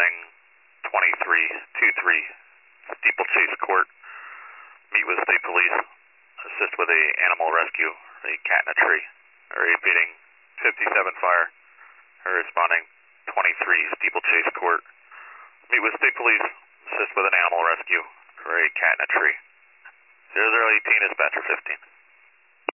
responding 2323 Steeplechase Court. Meet with state police. Assist with a animal rescue. A cat in a tree. Area feeding 57 fire. Responding 23 Steeplechase Court. Meet with state police. Assist with an animal rescue. For a cat in a tree. 0018 dispatcher 15.